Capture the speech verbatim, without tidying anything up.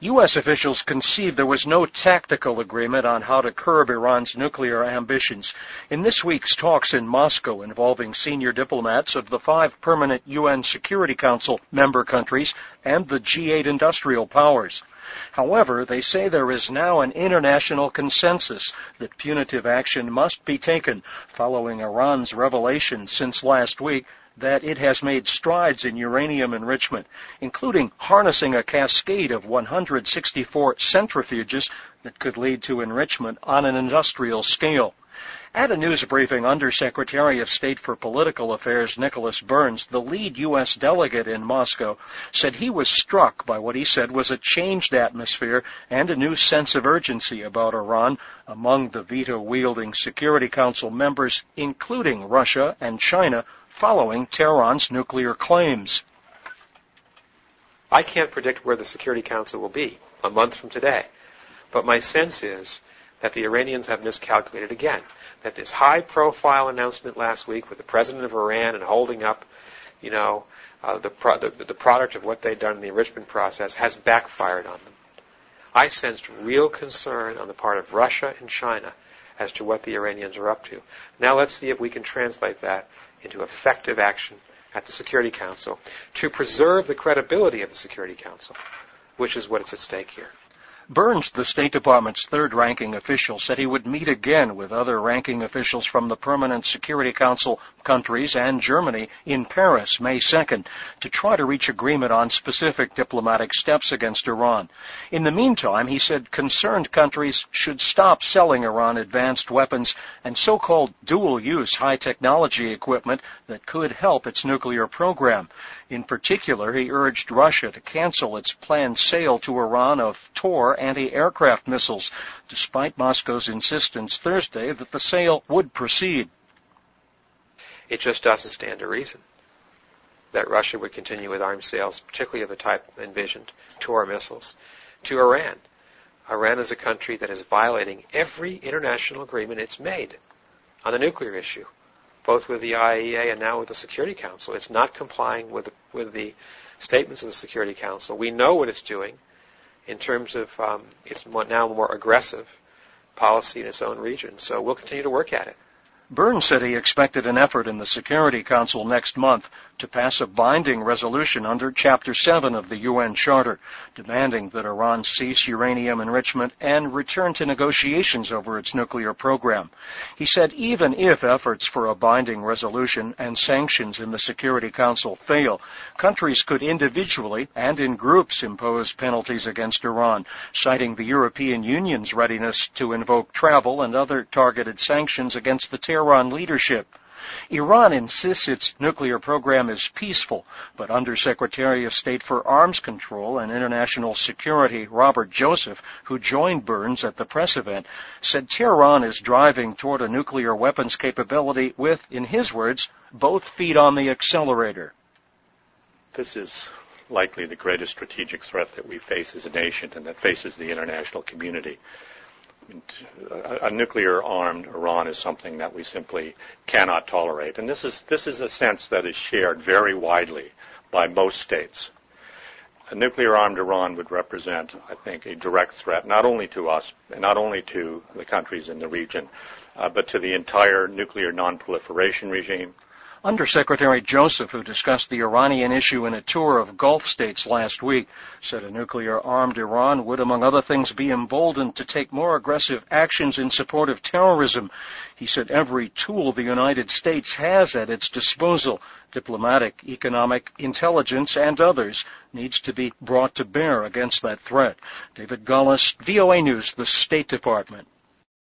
U S officials concede there was no tactical agreement on how to curb Iran's nuclear ambitions. In this week's talks in Moscow involving senior diplomats of the five permanent U N Security Council member countries and the G eight industrial powers. However, they say there is now an international consensus that punitive action must be taken following Iran's revelation since last week that it has made strides in uranium enrichment, including harnessing a cascade of one hundred sixty-four centrifuges that could lead to enrichment on an industrial scale. At a news briefing, Undersecretary of State for Political Affairs Nicholas Burns, the lead U S delegate in Moscow, said he was struck by what he said was a changed atmosphere and a new sense of urgency about Iran among the veto-wielding Security Council members, including Russia and China, following Tehran's nuclear claims. I can't predict where the Security Council will be a month from today, but my sense is that the Iranians have miscalculated again, that this high-profile announcement last week with the president of Iran and holding up, you know, uh, the, pro- the, the product of what they'd done in the enrichment process has backfired on them. I sensed real concern on the part of Russia and China as to what the Iranians are up to. Now let's see if we can translate that into effective action at the Security Council to preserve the credibility of the Security Council, which is what is at stake here. Burns, the State Department's third-ranking official, said he would meet again with other ranking officials from the Permanent Security Council countries and Germany in Paris May second to try to reach agreement on specific diplomatic steps against Iran. In the meantime, he said concerned countries should stop selling Iran advanced weapons and so-called dual-use high-technology equipment that could help its nuclear program. In particular, he urged Russia to cancel its planned sale to Iran of Tor anti-aircraft missiles, despite Moscow's insistence Thursday that the sale would proceed. It just doesn't stand to reason that Russia would continue with arms sales, particularly of the type envisioned, Tor missiles, to Iran. Iran is a country that is violating every international agreement it's made on the nuclear issue, both with the I A E A and now with the Security Council. It's not complying with the, with the statements of the Security Council. We know what it's doing in terms of um, its more, now more aggressive policy in its own region. So we'll continue to work at it. Burns said he expected an effort in the Security Council next month to pass a binding resolution under Chapter seven of the U N Charter, demanding that Iran cease uranium enrichment and return to negotiations over its nuclear program. He said even if efforts for a binding resolution and sanctions in the Security Council fail, countries could individually and in groups impose penalties against Iran, citing the European Union's readiness to invoke travel and other targeted sanctions against the Tehran leadership. Iran insists its nuclear program is peaceful, but Undersecretary of State for Arms Control and International Security Robert Joseph, who joined Burns at the press event, said Tehran is driving toward a nuclear weapons capability with, in his words, both feet on the accelerator. This is likely the greatest strategic threat that we face as a nation and that faces the international community. A nuclear-armed Iran is something that we simply cannot tolerate. And this is this is a sense that is shared very widely by most states. A nuclear-armed Iran would represent, I think, a direct threat not only to us, and not only to the countries in the region, uh, but to the entire nuclear non-proliferation regime. Undersecretary Joseph, who discussed the Iranian issue in a tour of Gulf states last week, said a nuclear-armed Iran would, among other things, be emboldened to take more aggressive actions in support of terrorism. He said every tool the United States has at its disposal, diplomatic, economic, intelligence, and others, needs to be brought to bear against that threat. David Gullis, V O A News, the State Department.